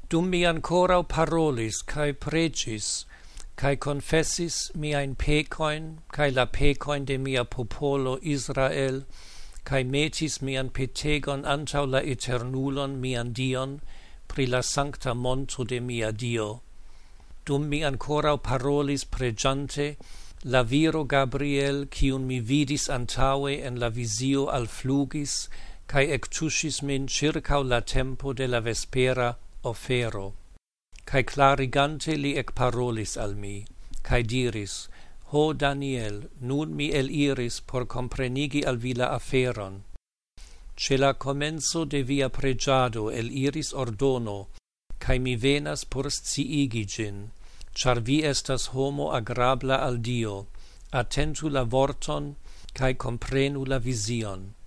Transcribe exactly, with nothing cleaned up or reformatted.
Dum mi ancora parolis, cae precis, cae confessis miain pecoin, cae la pecoin de mia popolo Israel, cae metis mian petegon antau la eternulon mian Dion, pri la sancta monto de mia Dio. Dum mi ancora parolis pregiante, la viro Gabriel, cium mi vidis antaue en la visio alflugis, cae ectusis min circau la tempo de la vespera ofero. Cae clarigante li ec parolis al mi, cae diris, Ho Daniel, nun mi eliris por comprenigi al vi la aferon. Ce la comenzo de via pregiado eliris ordono, cae mi venas por sciigi gin, char vi estas homo agrabla al Dio, attentu la vorton, cae comprenu la vision.